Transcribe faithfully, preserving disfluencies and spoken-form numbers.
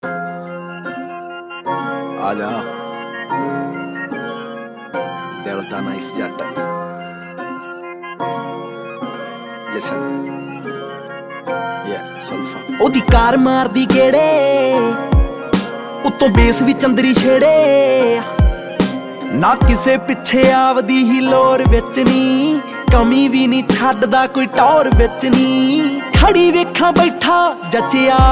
आजा दिल दा नाइस जट लिसन yeah sulfur ओदी कार मारदी गेड़े उत्तों बेस भी चंदरी छेड़े ना किसे पिछे आवदी ही लोर विच नी कमी भी नहीं छड्डदा कोई टौर विच नी खड़ी वेखां बैठा जचिया